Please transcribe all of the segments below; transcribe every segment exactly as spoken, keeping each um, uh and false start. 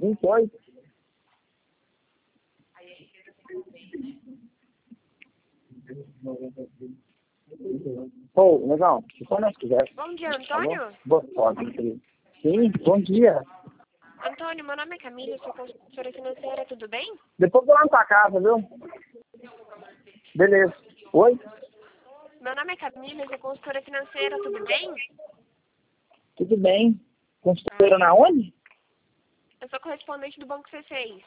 vinte e oito. Ô, oh, legal, quando nós quiser. Bom dia, Antônio. Boa tarde. Sim, bom dia. Antônio, meu nome é Camila, sou consultora financeira, tudo bem? Depois eu vou lá na tua casa, viu? Beleza. Oi? Meu nome é Camila, sou consultora financeira, tudo bem? Tudo bem. Consultora na onde? Eu sou correspondente do Banco C seis.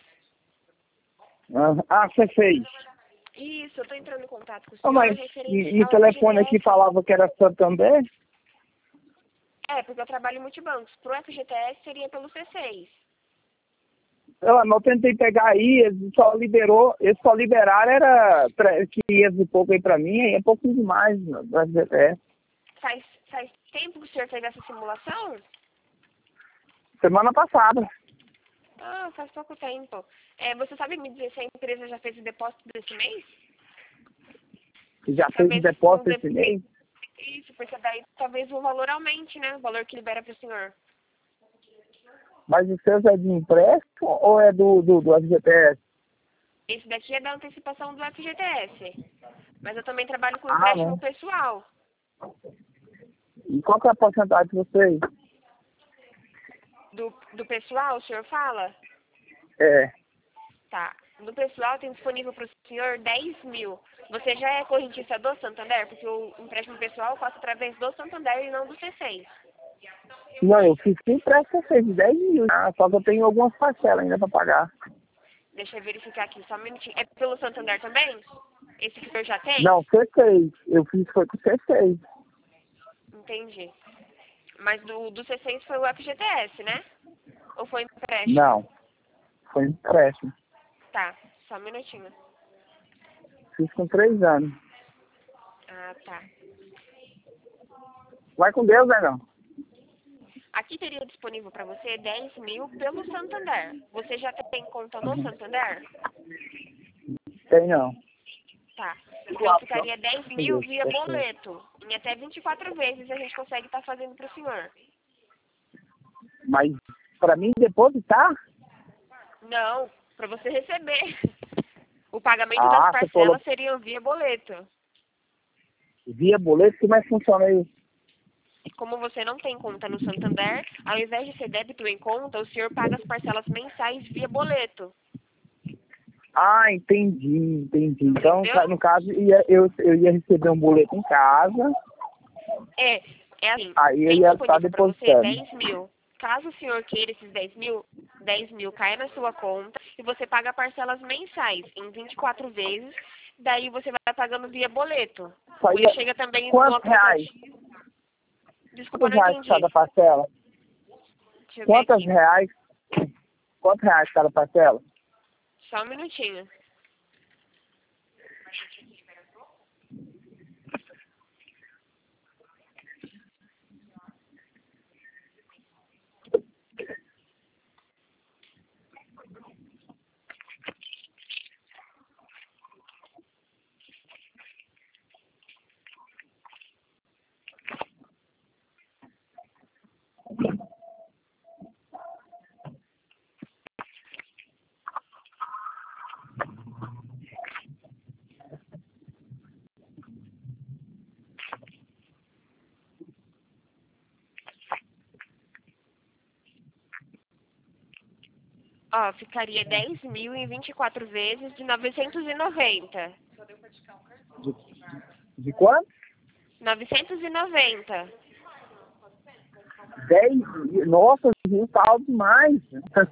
Ah, você fez. Isso, eu tô entrando em contato com o Ah, senhor mas referente e, e o ao telefone F G T S. aqui falava que era Santander? É, porque eu trabalho em multibancos. Pro F G T S seria pelo C seis. Eu, eu tentei pegar aí, eles só liberou, eles só liberaram, era quinhentos e pouco aí pra mim, aí é pouco demais, no F G T S. Faz, faz tempo que o senhor fez essa simulação? Semana passada. Ah, faz pouco tempo. É, você sabe me dizer se a empresa já fez o depósito desse mês? Já fez o Talvez depósito um esse mês? Isso, porque daí talvez o valor aumente, né? O valor que libera para o senhor. Mas o seu é de empréstimo ou é do, do, do F G T S? Esse daqui é da antecipação do F G T S. Mas eu também trabalho com Ah, empréstimo não. pessoal. E qual que é a porcentagem de vocês? Do, do pessoal, o senhor fala? É. Tá. Do pessoal tem disponível para o senhor dez mil. Você já é correntista do Santander? Porque o empréstimo pessoal passa através do Santander e não do C seis. Não, eu fiz que empréstimo fez de dez mil. Ah, só que eu tenho algumas parcelas ainda para pagar. Deixa eu verificar aqui, só um minutinho. É pelo Santander também? Esse que o senhor já tem? Não, C seis. Eu fiz foi com C seis. Entendi. Mas do, do C seis foi o F G T S, né? Ou foi empréstimo? Não, foi empréstimo. Tá, só um minutinho. Fiz com três anos. Ah, tá. Vai com Deus, né, não? Aqui teria disponível para você dez mil pelo Santander. Você já tem conta no Uhum. Santander? Tem não. Tá. Então ficaria dez mil via boleto. Em até vinte e quatro vezes a gente consegue estar fazendo para o senhor. Mas para mim depositar? Não, para você receber. O pagamento Ah, das você parcelas falou seriam via boleto. via boleto, como é que funciona isso? Como você não tem conta no Santander, ao invés de ser débito em conta, o senhor paga as parcelas mensais via boleto. Ah, entendi, entendi. Então, Entendeu? no caso, ia, eu, eu ia receber um boleto em casa, É, é assim, aí eu tem ia estar disponível para você depositando. dez mil. Caso o senhor queira esses dez mil, dez mil caia na sua conta e você paga parcelas mensais em vinte e quatro vezes, daí você vai pagando via boleto. Só Ou ia- chega também no Quantos reais? aplicativo. Desculpa, Quantos não reais entendi. cada parcela? Deixa eu ver Quantos aqui. reais? Quantos reais cada parcela? Só um minutinho. Ó, ficaria dez mil em vinte e quatro vezes de novecentos e noventa. De, de quanto? novecentos e noventa. dez mil? Nossa, isso tá alto demais.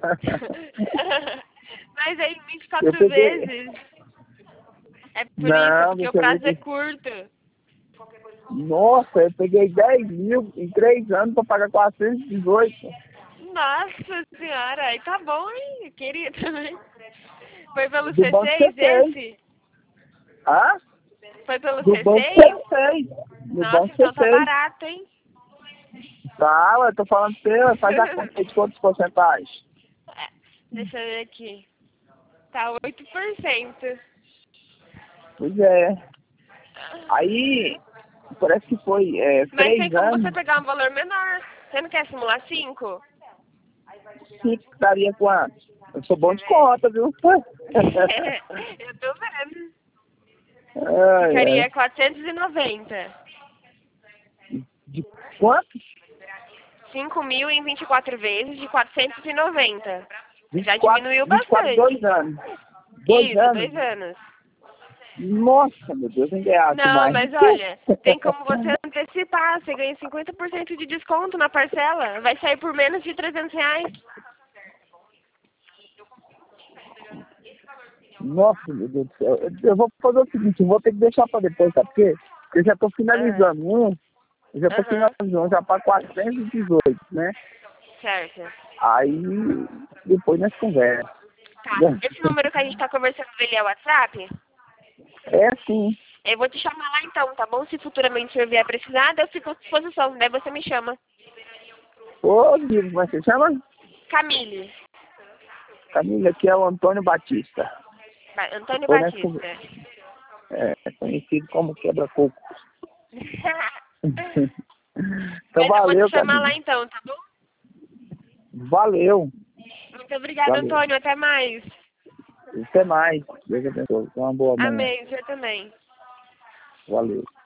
Mas aí vinte e Eu quatro peguei... vezes. É por isso, Não, porque o deixa eu ver prazo é aqui. curto. Nossa, eu peguei dez mil em três anos para pagar quatrocentos e dezoito. Nossa senhora, aí tá bom, hein, querido. Foi pelo Do Banco C seis C seis. esse? Hã? Foi pelo Do C Banco seis? C seis. Do Nossa, Banco então tá C seis. barato, hein? Tá, eu tô falando pra você, faz a conta aí de quantos porcentagens. É, deixa eu ver aqui. Tá oito por cento. Pois é. Aí, parece que foi é, Mas tem três como você anos. pegar um valor menor. Você não quer simular cinco? cinco daria quanto? Eu sou bom de conta, viu? Eu tô vendo. Ai, Ficaria ai. quatrocentos e noventa. De quanto? cinco mil em vinte e quatro vezes de quatrocentos e noventa. Já vinte e quatro, diminuiu vinte e quatro, bastante. dois anos. Dois Isso, anos? dois anos. Nossa, meu Deus, ainda é alto Não, mais. mas olha, tem como você antecipar. Você ganha cinquenta por cento de desconto na parcela. Vai sair por menos de trezentos reais. Nossa, meu Deus do céu. Eu, eu vou fazer o seguinte, eu vou ter que deixar para depois, sabe por quê? Porque eu já estou Aham. finalizando um, eu já estou Aham. finalizando um já para quatrocentos e dezoito, né? Certo. Aí, depois nós conversamos. Tá. Esse número que a gente tá conversando, ele é o WhatsApp? É sim. Eu vou te chamar lá então, tá bom? Se futuramente você vier precisar, eu fico à disposição. Daí você me chama. Ô, Diego, como é que você chama? Camille. Camila, aqui é o Antônio Batista. Ba- Antônio Depois nós Batista. conver- É, conhecido como quebra-coco. Então, Mas eu vou valeu, te chamar Camila. lá então, tá bom? Valeu. Muito obrigada, Valeu. Antônio. Até mais. Até mais. Deus abençoe. Tenha uma boa manhã. Amém. Você também. Valeu.